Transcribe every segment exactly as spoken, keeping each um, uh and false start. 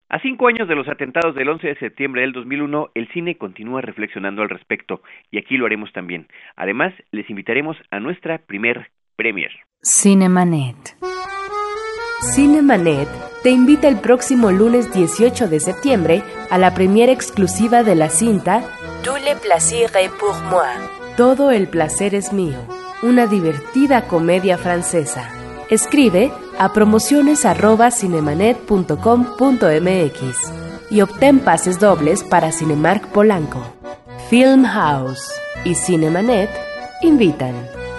A cinco años de los atentados del once de septiembre del dos mil uno, el cine continúa reflexionando al respecto, y aquí lo haremos también. Además, les invitaremos a nuestra primer premier. Cinemanet. Cinemanet te invita el próximo lunes dieciocho de septiembre a la premiere exclusiva de la cinta Tout le plaisir est pour moi. Todo el placer es mío, una divertida comedia francesa. Escribe a promociones arroba cinemanet punto com punto m x y obtén pases dobles para Cinemark Polanco. Film House y Cinemanet invitan.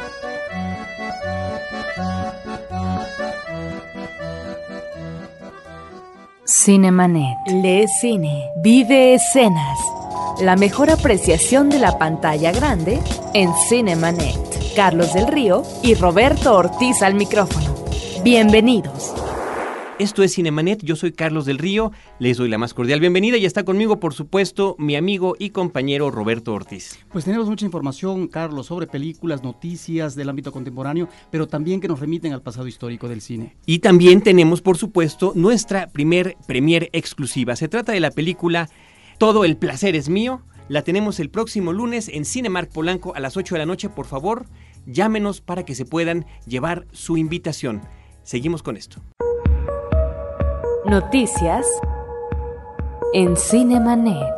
Cinemanet. Lee cine, vive escenas. La mejor apreciación de la pantalla grande en Cinemanet. Carlos del Río y Roberto Ortiz al micrófono. Bienvenidos. Esto es Cinemanet, yo soy Carlos del Río, les doy la más cordial bienvenida y está conmigo, por supuesto, mi amigo y compañero Roberto Ortiz. Pues tenemos mucha información, Carlos, sobre películas, noticias del ámbito contemporáneo, pero también que nos remiten al pasado histórico del cine. Y también tenemos, por supuesto, nuestra primer premier exclusiva. Se trata de la película Todo el placer es mío. La tenemos el próximo lunes en Cinemark Polanco a las ocho de la noche. Por favor, llámenos para que se puedan llevar su invitación. Seguimos con esto. Noticias en Cinemanet.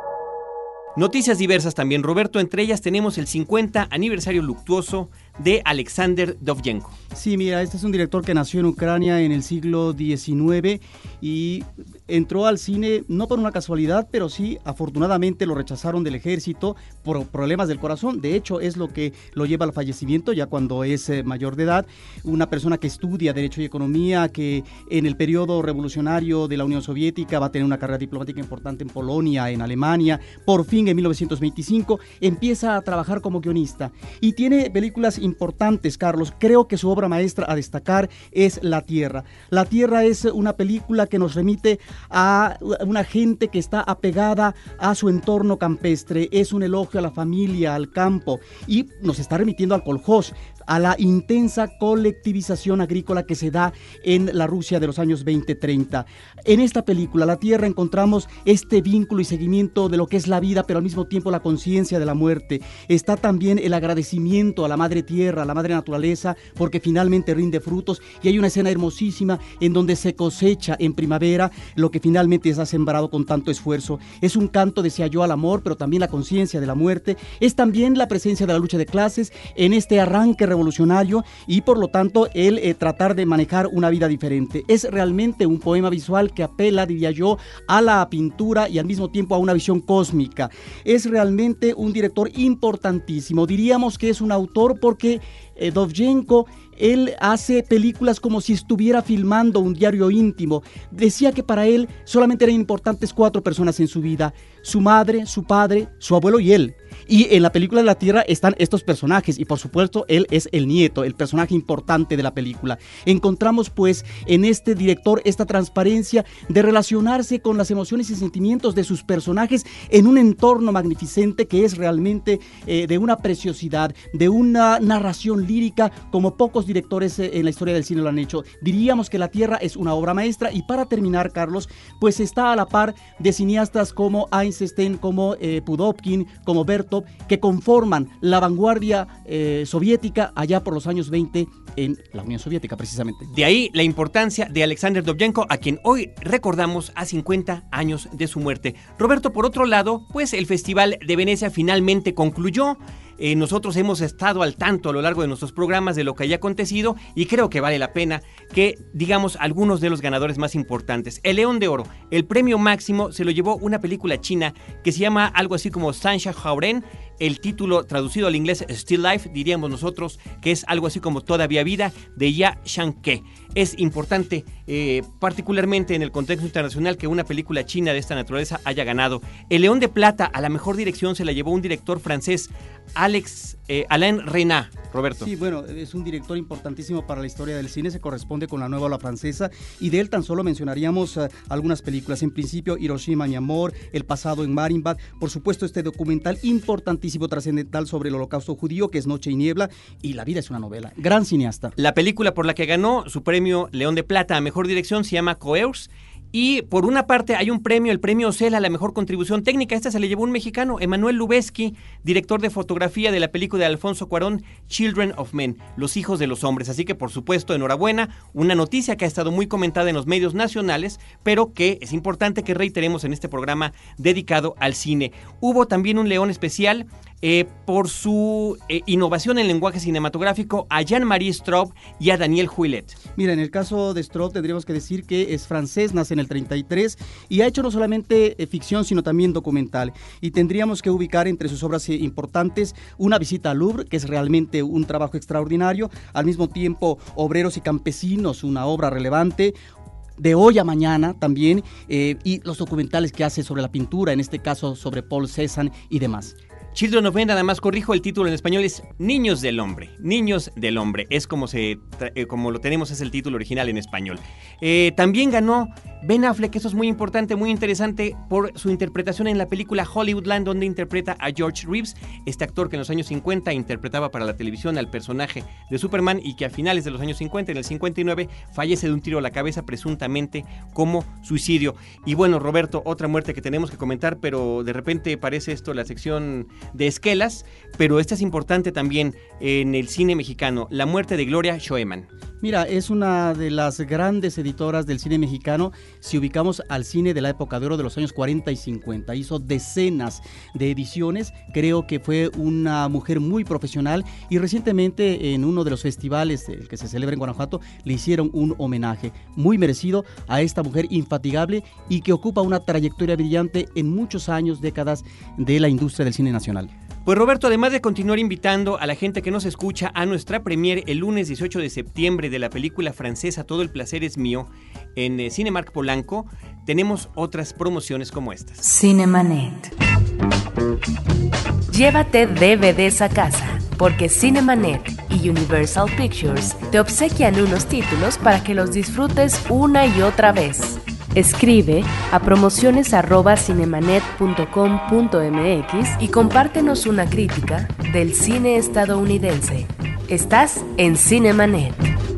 Noticias diversas también, Roberto. Entre ellas tenemos el cincuenta aniversario luctuoso de Alexander Dovzhenko. Sí, mira, este es un director que nació en Ucrania en el siglo diecinueve y entró al cine no por una casualidad, pero sí, afortunadamente lo rechazaron del ejército por problemas del corazón. De hecho, es lo que lo lleva al fallecimiento ya cuando es eh, mayor de edad. Una persona que estudia Derecho y Economía, que en el periodo revolucionario de la Unión Soviética va a tener una carrera diplomática importante en Polonia, en Alemania. Por fin, en mil novecientos veinticinco, empieza a trabajar como guionista y tiene películas importantes, Carlos. Creo que su obra maestra a destacar es La Tierra. La Tierra es una película que nos remite a una gente que está apegada a su entorno campestre, es un elogio a la familia, al campo, y nos está remitiendo al kolkhoz, a la intensa colectivización agrícola que se da en la Rusia de los años veinte treinta. En esta película, La Tierra, encontramos este vínculo y seguimiento de lo que es la vida, pero al mismo tiempo la conciencia de la muerte. Está también el agradecimiento a la madre tierra, a la madre naturaleza, porque finalmente rinde frutos, y hay una escena hermosísima en donde se cosecha en primavera lo que finalmente se ha sembrado con tanto esfuerzo. Es un canto de se halló al amor, pero también la conciencia de la muerte. Es también la presencia de la lucha de clases en este arranque revolucionario y por lo tanto el eh, tratar de manejar una vida diferente. Es realmente un poema visual que apela, diría yo, a la pintura y al mismo tiempo a una visión cósmica. Es realmente un director importantísimo. Diríamos que es un autor porque eh, Dovzhenko, él hace películas como si estuviera filmando un diario íntimo. Decía que para él solamente eran importantes cuatro personas en su vida: su madre, su padre, su abuelo y él. Y en la película de La Tierra están estos personajes y por supuesto él es el nieto, el personaje importante de la película. Encontramos pues en este director esta transparencia de relacionarse con las emociones y sentimientos de sus personajes en un entorno magnificente que es realmente eh, de una preciosidad, de una narración lírica como pocos directores eh, en la historia del cine lo han hecho. Diríamos que La Tierra es una obra maestra. Y para terminar, Carlos, pues está a la par de cineastas como Eisenstein, como eh, Pudovkin, como Bertov, que conforman la vanguardia eh, soviética allá por los años veinte en la Unión Soviética, precisamente. De ahí la importancia de Alexander Dovzhenko, a quien hoy recordamos a cincuenta años de su muerte. Roberto, por otro lado, pues el Festival de Venecia finalmente concluyó. Eh, nosotros hemos estado al tanto a lo largo de nuestros programas de lo que haya acontecido y creo que vale la pena que digamos algunos de los ganadores más importantes. El León de Oro, el premio máximo, se lo llevó una película china que se llama algo así como Sansha Haoren. El título traducido al inglés Still Life, diríamos nosotros que es algo así como Todavía Vida, de Ya Shang-ke. Es importante, eh, particularmente en el contexto internacional, que una película china de esta naturaleza haya ganado. El León de Plata a la mejor dirección se la llevó un director francés, Alex eh, Alain Renat. Roberto. Sí, bueno, es un director importantísimo para la historia del cine, se corresponde con la nueva ola francesa, y de él tan solo mencionaríamos uh, algunas películas. En principio, Hiroshima, mi amor, El pasado en Marienbad, por supuesto este documental importantísimo, trascendental sobre el holocausto judío, que es Noche y Niebla, y La vida es una novela. Gran cineasta. La película por la que ganó su premio León de Plata a mejor dirección se llama Coeurs, Y por una parte hay un premio, el premio Ocel a la mejor contribución técnica. Esta se le llevó un mexicano, Emanuel Lubezki, director de fotografía de la película de Alfonso Cuarón, Children of Men, Los hijos de los hombres. Así que por supuesto, enhorabuena, una noticia que ha estado muy comentada en los medios nacionales, pero que es importante que reiteremos en este programa dedicado al cine. Hubo también un león especial Eh, por su eh, innovación en lenguaje cinematográfico a Jean-Marie Straub y a Daniel Houillet. Mira, en el caso de Straub tendríamos que decir que es francés, nace en el treinta y tres y ha hecho no solamente eh, ficción, sino también documental. Y tendríamos que ubicar entre sus obras eh, importantes Una visita al Louvre, que es realmente un trabajo extraordinario, al mismo tiempo Obreros y campesinos, una obra relevante, De hoy a mañana también, eh, y los documentales que hace sobre la pintura, en este caso sobre Paul Cézanne y demás. Children of Men, nada más corrijo, el título en español es Niños del Hombre, Niños del Hombre, es como, se, eh, como lo tenemos, es el título original en español. Eh, también ganó Ben Affleck, eso es muy importante, muy interesante, por su interpretación en la película Hollywoodland, donde interpreta a George Reeves, este actor que en los años cincuenta interpretaba para la televisión al personaje de Superman y que a finales de los años cincuenta, en el cincuenta y nueve, fallece de un tiro a la cabeza, presuntamente como suicidio. Y bueno, Roberto, otra muerte que tenemos que comentar, pero de repente parece esto la sección de esquelas, pero esta es importante también en el cine mexicano, la muerte de Gloria Schoeman. Mira, es una de las grandes editoras del cine mexicano. Si ubicamos al cine de la época de oro de los años cuarenta y cincuenta, hizo decenas de ediciones, creo que fue una mujer muy profesional y recientemente en uno de los festivales el que se celebra en Guanajuato le hicieron un homenaje muy merecido a esta mujer infatigable y que ocupa una trayectoria brillante en muchos años, décadas de la industria del cine nacional. Pues Roberto, además de continuar invitando a la gente que nos escucha a nuestra premiere el lunes dieciocho de septiembre de la película francesa Todo el placer es mío en eh, Cinemark Polanco, tenemos otras promociones como estas. Cinemanet. Llévate D V Ds a casa, porque Cinemanet y Universal Pictures te obsequian unos títulos para que los disfrutes una y otra vez. Escribe a promociones arroba cinemanet punto com punto m x y compártenos una crítica del cine estadounidense. Estás en Cinemanet.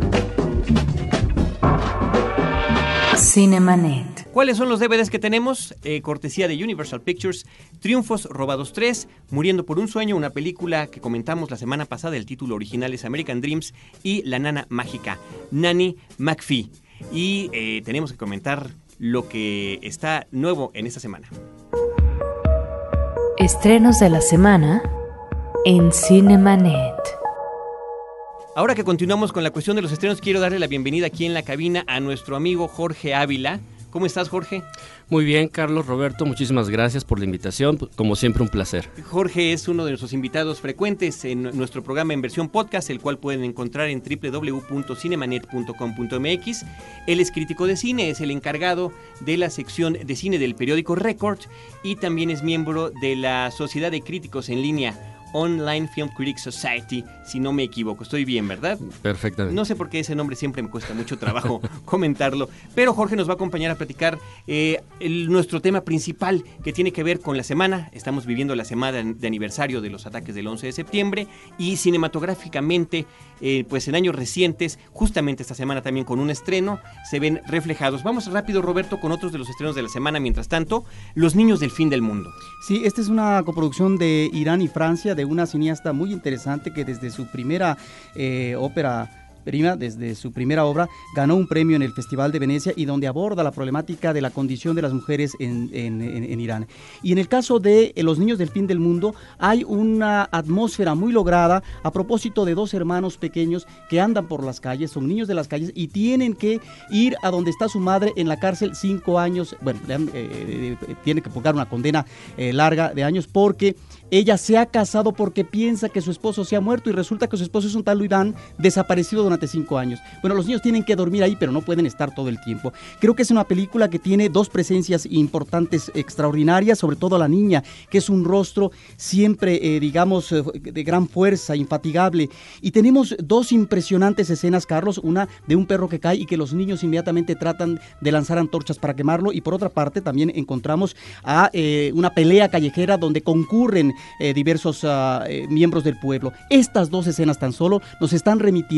Cinemanet. ¿Cuáles son los D V Ds que tenemos? Eh, cortesía de Universal Pictures, Triunfos Robados tres, Muriendo por un sueño, una película que comentamos la semana pasada, el título original es American Dreams, y La nana mágica, Nanny McPhee. Y eh, tenemos que comentar lo que está nuevo en esta semana. Estrenos de la semana en Cinemanet. Ahora que continuamos con la cuestión de los estrenos, quiero darle la bienvenida aquí en la cabina a nuestro amigo Jorge Ávila. ¿Cómo estás, Jorge? Muy bien, Carlos, Roberto, muchísimas gracias por la invitación, como siempre un placer. Jorge es uno de nuestros invitados frecuentes en nuestro programa en versión podcast, el cual pueden encontrar en doble u doble u doble u punto cinemanet punto com punto m x. Él es crítico de cine, es el encargado de la sección de cine del periódico Record y también es miembro de la Sociedad de Críticos en Línea, Online Film Critics Society, si no me equivoco. Estoy bien, ¿verdad? Perfectamente. No sé por qué ese nombre siempre me cuesta mucho trabajo comentarlo, pero Jorge nos va a acompañar a platicar eh, el, nuestro tema principal que tiene que ver con la semana. Estamos viviendo la semana de aniversario de los ataques del once de septiembre y cinematográficamente, eh, pues en años recientes, justamente esta semana también con un estreno, se ven reflejados. Vamos rápido, Roberto, con otros de los estrenos de la semana. Mientras tanto, Los niños del fin del mundo. Sí, esta es una coproducción de Irán y Francia, de una cineasta muy interesante que desde su primera eh, ópera prima, desde su primera obra, ganó un premio en el Festival de Venecia y donde aborda la problemática de la condición de las mujeres en, en, en, en Irán. Y en el caso de eh, Los niños del fin del mundo, hay una atmósfera muy lograda a propósito de dos hermanos pequeños que andan por las calles, son niños de las calles y tienen que ir a donde está su madre en la cárcel cinco años, bueno, eh, eh, tiene que pagar una condena eh, larga de años porque ella se ha casado porque piensa que su esposo se ha muerto y resulta que su esposo es un talibán desaparecido durante cinco años. Bueno, los niños tienen que dormir ahí, pero no pueden estar todo el tiempo. Creo que es una película que tiene dos presencias importantes, extraordinarias, sobre todo la niña, que es un rostro siempre, eh, digamos, eh, de gran fuerza, infatigable. Y tenemos dos impresionantes escenas, Carlos, una de un perro que cae y que los niños inmediatamente tratan de lanzar antorchas para quemarlo, y por otra parte también encontramos a eh, una pelea callejera donde concurren Eh, diversos uh, eh, miembros del pueblo. Estas dos escenas tan solo nos están remitiendo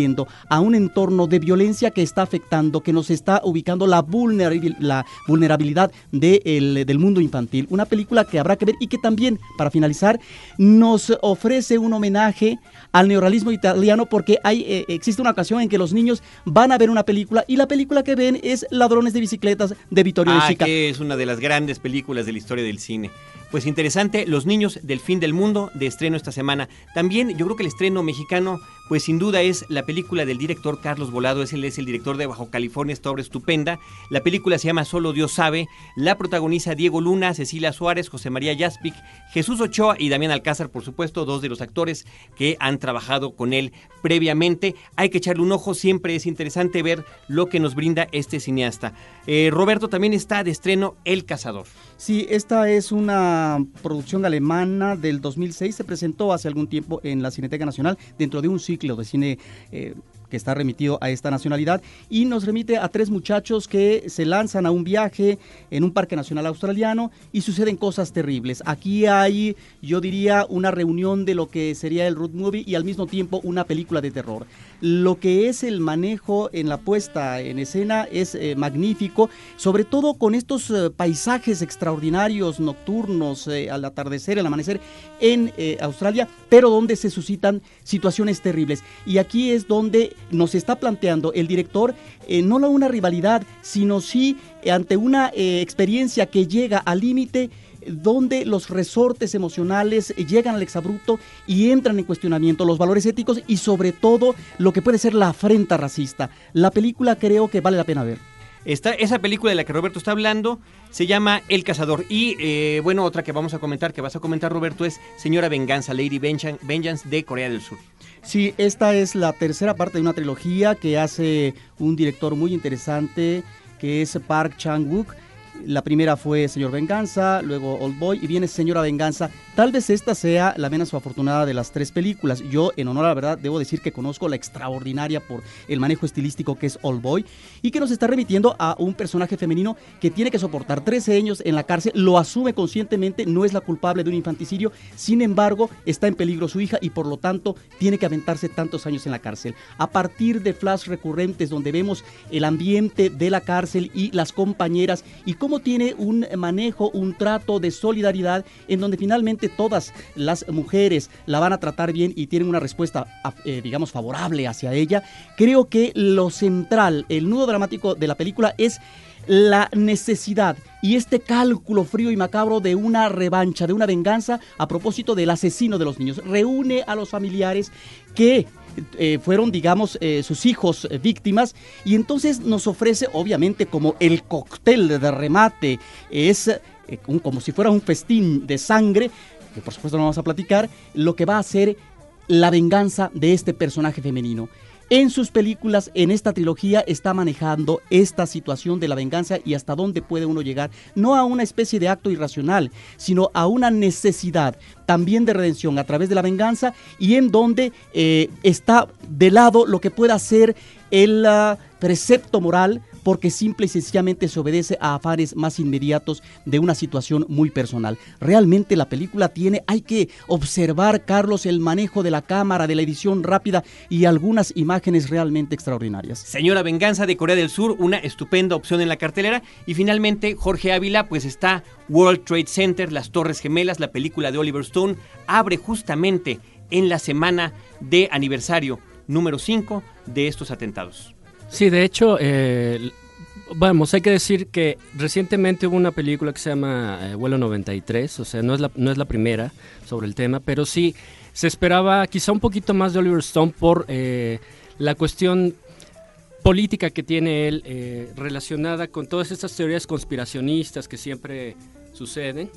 a un entorno de violencia que está afectando, que nos está ubicando la, vulnerabil, la vulnerabilidad de el, del mundo infantil. Una película que habrá que ver y que también, para finalizar, nos ofrece un homenaje al neorrealismo italiano, porque hay, eh, existe una ocasión en que los niños van a ver una película y la película que ven es Ladrones de Bicicletas de Vittorio ah, De Sica. Que es una de las grandes películas de la historia del cine. Pues interesante, Los niños del fin del mundo, de estreno esta semana. También yo creo que el estreno mexicano, pues sin duda es la película del director Carlos Volado, es el, es el director de Bajo California, esta obra estupenda. La película se llama Solo Dios sabe, la protagoniza Diego Luna, Cecilia Suárez, José María Yaspic, Jesús Ochoa y Damián Alcázar, por supuesto, dos de los actores que han trabajado con él previamente. Hay que echarle un ojo, siempre es interesante ver lo que nos brinda este cineasta. Eh, Roberto, también está de estreno El Cazador. Sí, esta es una producción alemana del dos mil seis, se presentó hace algún tiempo en la Cineteca Nacional dentro de un ciclo de cine eh, que está remitido a esta nacionalidad y nos remite a tres muchachos que se lanzan a un viaje en un parque nacional australiano y suceden cosas terribles. Aquí hay, yo diría, una reunión de lo que sería el road movie y al mismo tiempo una película de terror. Lo que es el manejo en la puesta en escena es eh, magnífico, sobre todo con estos eh, paisajes extraordinarios nocturnos eh, al atardecer, al amanecer en eh, Australia, pero donde se suscitan situaciones terribles. Y aquí es donde nos está planteando el director eh, no una rivalidad, sino sí eh, ante una eh, experiencia que llega al límite, donde los resortes emocionales llegan al exabrupto y entran en cuestionamiento los valores éticos y sobre todo lo que puede ser la afrenta racista. La película creo que vale la pena ver. Esta, esa película de la que Roberto está hablando se llama El Cazador. Y eh, bueno, otra que vamos a comentar, que vas a comentar, Roberto, es Señora Venganza, Lady Vengeance, de Corea del Sur. Sí, esta es la tercera parte de una trilogía que hace un director muy interesante, que es Park Chan-wook. La primera fue Señor Venganza, luego Old Boy y viene Señora Venganza. Tal vez esta sea la menos afortunada de las tres películas. Yo, en honor a la verdad, debo decir que conozco la extraordinaria por el manejo estilístico que es Old Boy y que nos está remitiendo a un personaje femenino que tiene que soportar trece años en la cárcel, lo asume conscientemente, no es la culpable de un infanticidio, sin embargo, está en peligro su hija y por lo tanto tiene que aventarse tantos años en la cárcel. A partir de flash recurrentes donde vemos el ambiente de la cárcel y las compañeras y cómo tiene un manejo, un trato de solidaridad en donde finalmente todas las mujeres la van a tratar bien y tienen una respuesta, eh, digamos, favorable hacia ella. Creo que lo central, el nudo dramático de la película es la necesidad y este cálculo frío y macabro de una revancha, de una venganza a propósito del asesino de los niños. Reúne a los familiares que Eh, fueron, digamos, eh, sus hijos eh, víctimas y entonces nos ofrece, obviamente, como el cóctel de remate, es eh, un, como si fuera un festín de sangre, que por supuesto no vamos a platicar, lo que va a ser la venganza de este personaje femenino. En sus películas, en esta trilogía, está manejando esta situación de la venganza y hasta dónde puede uno llegar, no a una especie de acto irracional, sino a una necesidad también de redención a través de la venganza y en donde eh, está de lado lo que pueda ser el uh, precepto moral, porque simple y sencillamente se obedece a afanes más inmediatos de una situación muy personal. Realmente la película tiene, hay que observar, Carlos, el manejo de la cámara, de la edición rápida y algunas imágenes realmente extraordinarias. Señora Venganza de Corea del Sur, una estupenda opción en la cartelera. Y finalmente, Jorge Ávila, pues está World Trade Center, Las Torres Gemelas, la película de Oliver Stone, abre justamente en la semana de aniversario número cinco de estos atentados. Sí, de hecho, eh, vamos, hay que decir que recientemente hubo una película que se llama eh, Vuelo noventa y tres, o sea, no es, la, no es la primera sobre el tema, pero sí se esperaba quizá un poquito más de Oliver Stone por eh, la cuestión política que tiene él eh, relacionada con todas estas teorías conspiracionistas que siempre suceden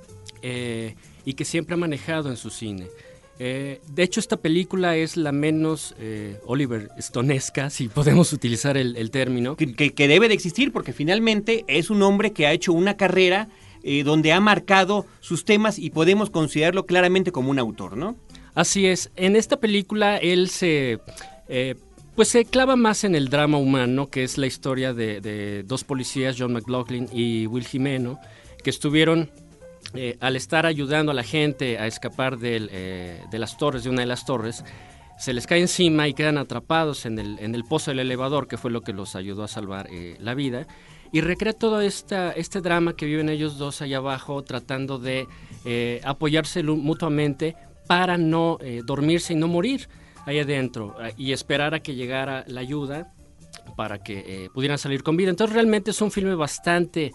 eh, y que siempre ha manejado en su cine. Eh, de hecho, esta película es la menos eh, Oliver Stonesca, si podemos utilizar el, el término. Que, que, que debe de existir, porque finalmente es un hombre que ha hecho una carrera eh, donde ha marcado sus temas y podemos considerarlo claramente como un autor, ¿no? Así es. En esta película él se... Eh, pues se clava más en el drama humano, que es la historia de, de dos policías, John McLaughlin y Will Jimeno, que estuvieron... Eh, al estar ayudando a la gente a escapar del, eh, de las torres, de una de las torres, se les cae encima y quedan atrapados en el, en el pozo del elevador, que fue lo que los ayudó a salvar eh, la vida. Y recrea todo esta, este drama que viven ellos dos allá abajo, tratando de eh, apoyarse mutuamente para no eh, dormirse y no morir ahí adentro, eh, y esperar a que llegara la ayuda para que eh, pudieran salir con vida. Entonces realmente es un filme bastante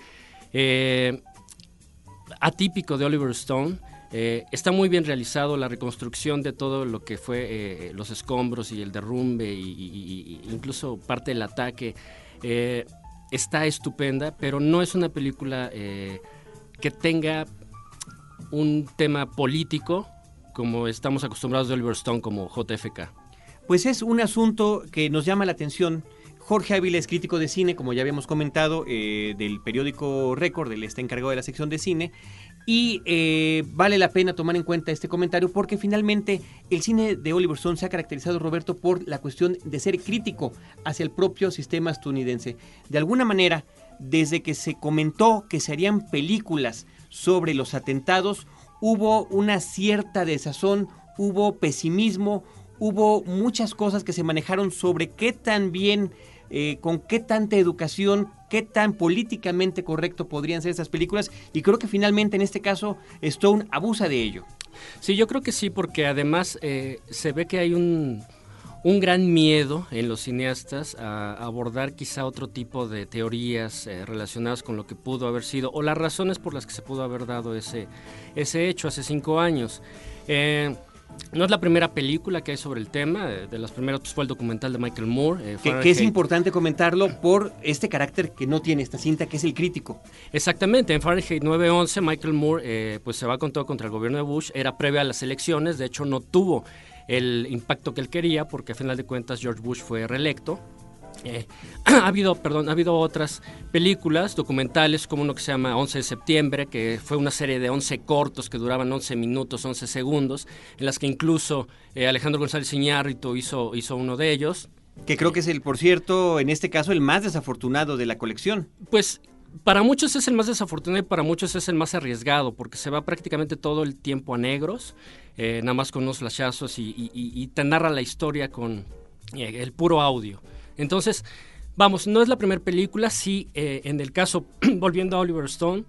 eh, atípico de Oliver Stone. Eh, está muy bien realizado la reconstrucción de todo lo que fue eh, los escombros y el derrumbe y, y, y incluso parte del ataque. Eh, está estupenda, pero no es una película eh, que tenga un tema político como estamos acostumbrados de Oliver Stone como J F K. Pues es un asunto que nos llama la atención. Jorge Ávila es crítico de cine, como ya habíamos comentado, eh, del periódico Récord, él está encargado de la sección de cine, y eh, vale la pena tomar en cuenta este comentario porque finalmente el cine de Oliver Stone se ha caracterizado, Roberto, por la cuestión de ser crítico hacia el propio sistema estadounidense. De alguna manera, desde que se comentó que se harían películas sobre los atentados, hubo una cierta desazón, hubo pesimismo, hubo muchas cosas que se manejaron sobre qué tan bien, eh, con qué tanta educación, qué tan políticamente correcto podrían ser esas películas, y creo que finalmente en este caso Stone abusa de ello. Sí, yo creo que sí, porque además eh, se ve que hay un, un gran miedo en los cineastas a abordar quizá otro tipo de teorías eh, relacionadas con lo que pudo haber sido, o las razones por las que se pudo haber dado ese, ese hecho hace cinco años. Eh, No es la primera película que hay sobre el tema, de las primeras pues, fue el documental de Michael Moore. Eh, que, que es importante comentarlo por este carácter que no tiene esta cinta, que es el crítico. Exactamente, en Fahrenheit nueve once Michael Moore eh, pues se va con todo contra el gobierno de Bush, era previo a las elecciones, de hecho no tuvo el impacto que él quería porque a final de cuentas George Bush fue reelecto. Eh, ha habido, perdón, ha habido otras películas, documentales, como uno que se llama once de septiembre, que fue una serie de once cortos que duraban once minutos, once segundos, en las que incluso eh, Alejandro González Iñárritu hizo, hizo uno de ellos. Que creo que es el, por cierto, en este caso, el más desafortunado de la colección. Pues para muchos es el más desafortunado y para muchos es el más arriesgado, porque se va prácticamente todo el tiempo a negros, eh, nada más con unos flashazos y, y, y, y te narra la historia con eh, el puro audio. Entonces, vamos, no es la primera película, sí, eh, en el caso, volviendo a Oliver Stone,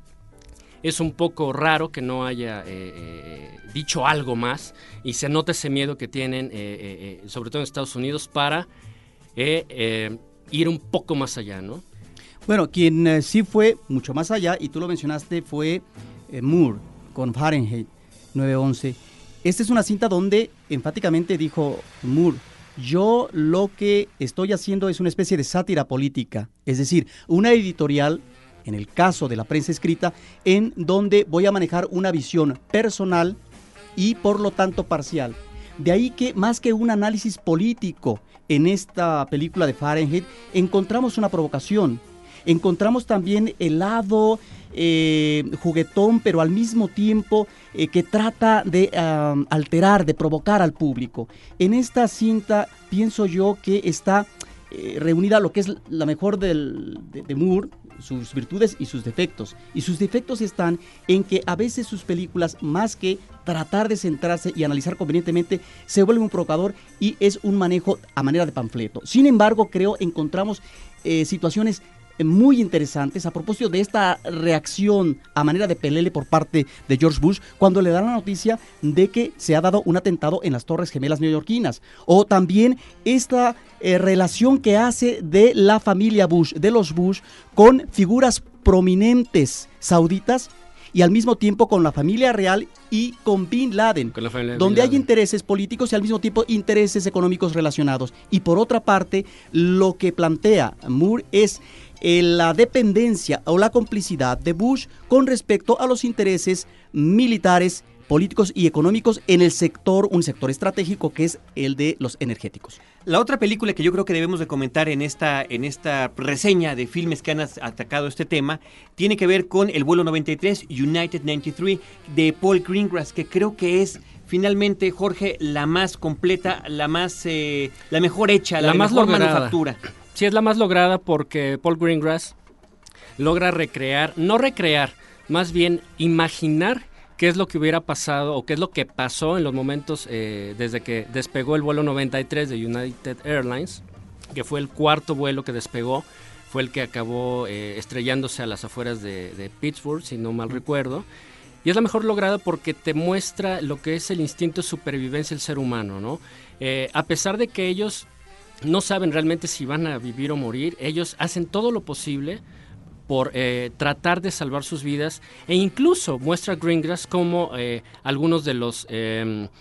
es un poco raro que no haya eh, eh, dicho algo más y se nota ese miedo que tienen, eh, eh, sobre todo en Estados Unidos, para eh, eh, ir un poco más allá, ¿no? Bueno, quien eh, sí fue mucho más allá, y tú lo mencionaste, fue eh, Moore con Fahrenheit nueve once. Esta es una cinta donde enfáticamente dijo Moore: yo lo que estoy haciendo es una especie de sátira política, es decir, una editorial, en el caso de la prensa escrita, en donde voy a manejar una visión personal y por lo tanto parcial. De ahí que más que un análisis político en esta película de Fahrenheit, encontramos una provocación, encontramos también el lado eh, juguetón, pero al mismo tiempo eh, que trata de uh, alterar, de provocar al público. En esta cinta pienso yo que está eh, reunida lo que es la mejor del, de, de Moore, sus virtudes y sus defectos. Y sus defectos están en que a veces sus películas, más que tratar de centrarse y analizar convenientemente, se vuelve un provocador y es un manejo a manera de panfleto. Sin embargo, creo encontramos eh, situaciones muy interesantes a propósito de esta reacción a manera de pelele por parte de George Bush cuando le dan la noticia de que se ha dado un atentado en las Torres Gemelas neoyorquinas, o también esta eh, relación que hace de la familia Bush, de los Bush, con figuras prominentes sauditas y al mismo tiempo con la familia real y con Bin Laden, con la familia de donde Bin Laden. hay intereses políticos y al mismo tiempo intereses económicos relacionados. Y por otra parte, lo que plantea Moore es eh, la dependencia o la complicidad de Bush con respecto a los intereses militares, políticos y económicos en el sector, un sector estratégico que es el de los energéticos. La otra película que yo creo que debemos de comentar en esta, en esta reseña de filmes que han atacado este tema tiene que ver con El vuelo noventa y tres, United noventa y tres, de Paul Greengrass, que creo que es finalmente, Jorge, la más completa, la más, eh, la mejor hecha, la, la más mejor lograda. Manufactura. Sí, es la más lograda porque Paul Greengrass logra recrear, no recrear, más bien imaginar qué es lo que hubiera pasado o qué es lo que pasó en los momentos eh, desde que despegó el vuelo noventa y tres de United Airlines, que fue el cuarto vuelo que despegó, fue el que acabó eh, estrellándose a las afueras de, de Pittsburgh, si no mal recuerdo. Y es la mejor lograda porque te muestra lo que es el instinto de supervivencia del ser humano, ¿no? Eh, a pesar de que ellos no saben realmente si van a vivir o morir, ellos hacen todo lo posible por eh, tratar de salvar sus vidas, e incluso muestra Greengrass como eh, algunos de los... Eh,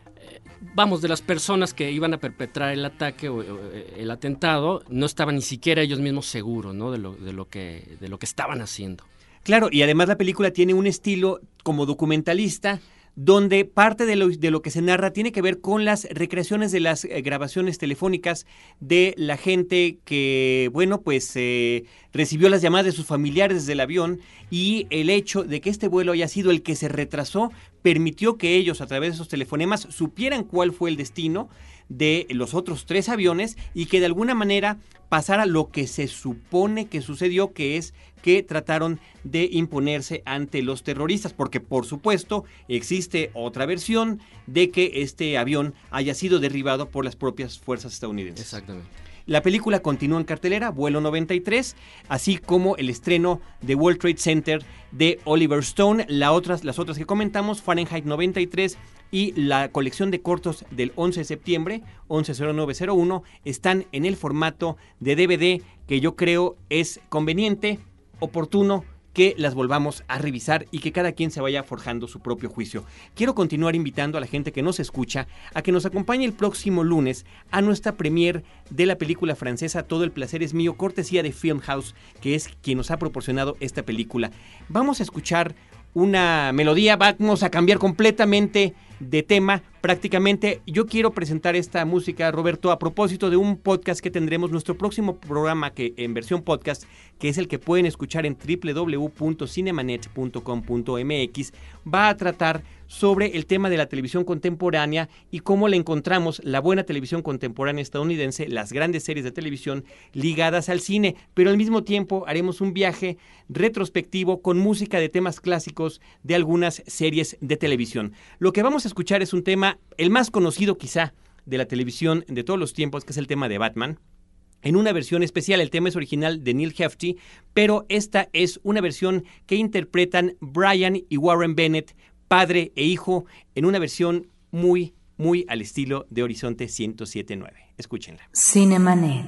vamos, de las personas que iban a perpetrar el ataque o, o el atentado, no estaban ni siquiera ellos mismos seguros, ¿no? de lo, de lo que, de lo que estaban haciendo. Claro, y además la película tiene un estilo como documentalista, donde parte de lo, de lo que se narra tiene que ver con las recreaciones de las eh, grabaciones telefónicas de la gente que, bueno, pues eh, recibió las llamadas de sus familiares desde el avión, y el hecho de que este vuelo haya sido el que se retrasó permitió que ellos, a través de esos telefonemas, supieran cuál fue el destino de los otros tres aviones y que de alguna manera pasara lo que se supone que sucedió, que es que trataron de imponerse ante los terroristas, porque por supuesto existe otra versión de que este avión haya sido derribado por las propias fuerzas estadounidenses. Exactamente. La película continúa en cartelera, vuelo noventa y tres, así como el estreno de World Trade Center de Oliver Stone, la otras, las otras que comentamos, Fahrenheit noventa y tres y la colección de cortos del once de septiembre, once cero nueve cero uno, están en el formato de D V D, que yo creo es conveniente, oportuno, que las volvamos a revisar y que cada quien se vaya forjando su propio juicio. Quiero continuar invitando a la gente que nos escucha a que nos acompañe el próximo lunes a nuestra premier de la película francesa Todo el placer es mío, cortesía de Filmhouse, que es quien nos ha proporcionado esta película. Vamos a escuchar una melodía, vamos a cambiar completamente de tema prácticamente. Yo quiero presentar esta música, Roberto, a propósito de un podcast que tendremos, nuestro próximo programa que en versión podcast, que es el que pueden escuchar en doble u doble u doble u punto cinemanet punto com punto m x, va a tratar sobre el tema de la televisión contemporánea y cómo le encontramos la buena televisión contemporánea estadounidense, las grandes series de televisión ligadas al cine, pero al mismo tiempo haremos un viaje retrospectivo con música de temas clásicos de algunas series de televisión. Lo que vamos a escuchar es un tema, el más conocido quizá de la televisión de todos los tiempos, que es el tema de Batman. En una versión especial, el tema es original de Neil Hefti, pero esta es una versión que interpretan Brian y Warren Bennett, padre e hijo, en una versión muy, muy al estilo de Horizonte ciento siete punto nueve. Escúchenla. Cinemanet.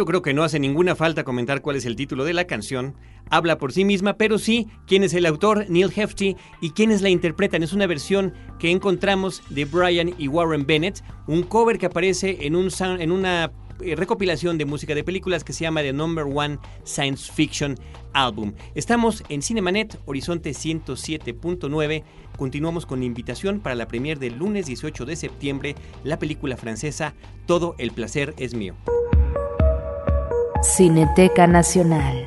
Yo creo que no hace ninguna falta comentar cuál es el título de la canción. Habla por sí misma, pero sí quién es el autor, Neil Hefti, y quiénes la interpretan. Es una versión que encontramos de Brian y Warren Bennett, un cover que aparece en, un, en una recopilación de música de películas que se llama The Number One Science Fiction Album. Estamos en Cinemanet, Horizonte ciento siete punto nueve. Continuamos con la invitación para la premier del lunes dieciocho de septiembre, la película francesa Todo el placer es mío. Cineteca Nacional.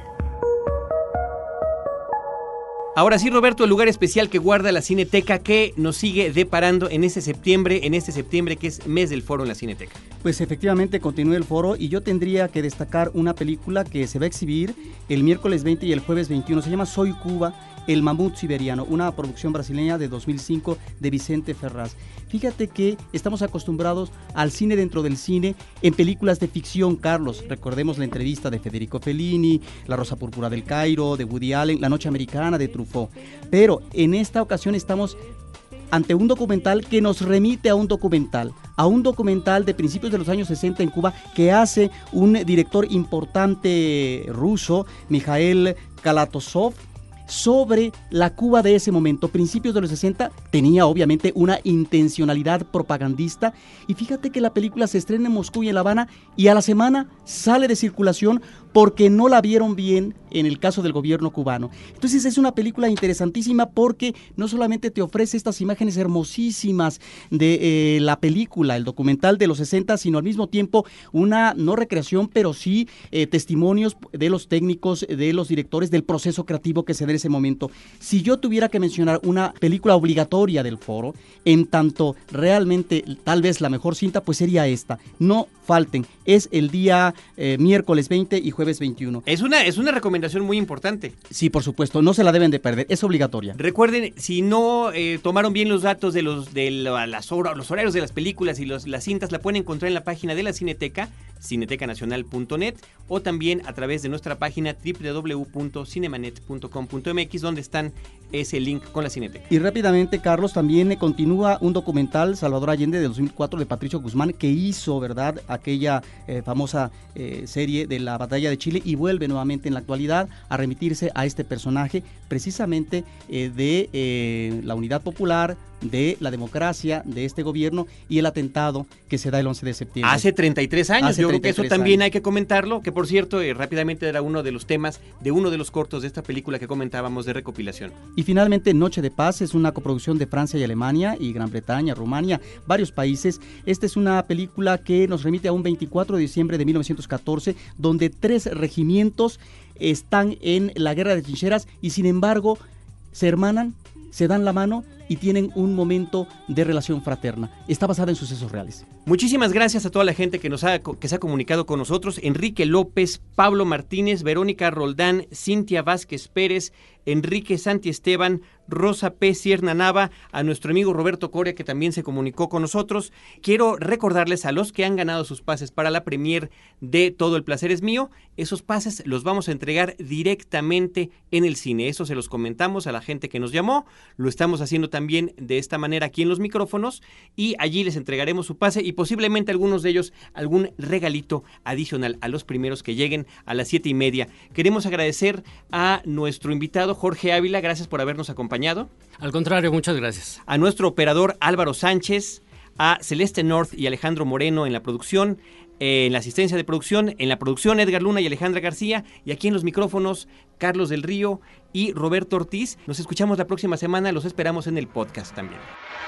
Ahora sí, Roberto, el lugar especial que guarda la Cineteca, que nos sigue deparando en este septiembre, en este septiembre que es mes del foro en la Cineteca. Pues efectivamente continúa el foro y yo tendría que destacar una película que se va a exhibir el miércoles veinte y el jueves veintiuno. Se llama Soy Cuba, el mamut siberiano, una producción brasileña de dos mil cinco de Vicente Ferraz. Fíjate que estamos acostumbrados al cine dentro del cine en películas de ficción, Carlos. Recordemos la entrevista de Federico Fellini, La Rosa Púrpura del Cairo, de Woody Allen, La Noche Americana, de Truffaut. Pero en esta ocasión estamos ante un documental que nos remite a un documental, a un documental de principios de los años sesenta en Cuba que hace un director importante ruso, Mikhail Kalatozov, sobre la Cuba de ese momento, principios de los sesenta. Tenía obviamente una intencionalidad propagandista y fíjate que la película se estrena en Moscú y en La Habana y a la semana sale de circulación porque no la vieron bien en el caso del gobierno cubano. Entonces es una película interesantísima porque no solamente te ofrece estas imágenes hermosísimas de eh, la película, el documental de los sesenta, sino al mismo tiempo una, no recreación, pero sí eh, testimonios de los técnicos, de los directores, del proceso creativo que se da en ese momento. Si yo tuviera que mencionar una película obligatoria del foro, en tanto realmente tal vez la mejor cinta, pues sería esta. No falten, es el día eh, miércoles veinte y jueves veintiuno. Es una, es una recomendación muy importante. Sí, por supuesto, no se la deben de perder, es obligatoria. Recuerden, si no eh, tomaron bien los datos de los de la, las hor- los horarios de las películas y los, las cintas, la pueden encontrar en la página de la Cineteca, cineteca nacional punto net, o también a través de nuestra página doble u doble u doble u punto cinemanet punto com punto m x, donde están ese link con la Cineteca. Y rápidamente, Carlos, también eh, continúa un documental, Salvador Allende, de dos mil cuatro, de Patricio Guzmán, que hizo, ¿verdad?, aquella eh, famosa eh, serie de la Batalla de Chile, y vuelve nuevamente en la actualidad a remitirse a este personaje, precisamente eh, de eh, la unidad popular, de la democracia, de este gobierno y el atentado que se da el once de septiembre. Hace treinta y tres años, Hace yo creo que eso también años. Hay que comentarlo, que por cierto, eh, rápidamente era uno de los temas de uno de los cortos de esta película que comentábamos de recopilación. Y finalmente, Noche de Paz es una coproducción de Francia y Alemania y Gran Bretaña, Rumania, varios países. Esta es una película que nos remite a un veinticuatro de diciembre de mil novecientos catorce, donde tres regimientos están en la guerra de trincheras y sin embargo se hermanan, se dan la mano y tienen un momento de relación fraterna. Está basada en sucesos reales. Muchísimas gracias a toda la gente que nos ha, que se ha comunicado con nosotros. Enrique López, Pablo Martínez, Verónica Roldán, Cintia Vázquez Pérez, Enrique Santi Esteban, Rosa P. Cierna Nava, a nuestro amigo Roberto Coria, que también se comunicó con nosotros. Quiero recordarles a los que han ganado sus pases para la premier de Todo el placer es mío, esos pases los vamos a entregar directamente en el cine. Eso se los comentamos a la gente que nos llamó, lo estamos haciendo también de esta manera aquí en los micrófonos, y allí les entregaremos su pase y posiblemente algunos de ellos algún regalito adicional a los primeros que lleguen a las siete y media. Queremos agradecer a nuestro invitado Jorge Ávila, gracias por habernos acompañado. Al contrario, muchas gracias. A nuestro operador Álvaro Sánchez, a Celeste North y Alejandro Moreno en la producción, en la asistencia de producción, en la producción Edgar Luna y Alejandra García, y aquí en los micrófonos Carlos del Río y Roberto Ortiz. Nos escuchamos la próxima semana, los esperamos en el podcast también.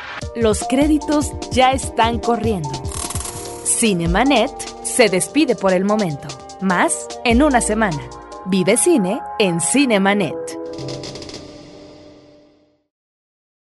Los créditos ya están corriendo. Cinemanet se despide por el momento. Más en una semana. Vive cine en Cinemanet.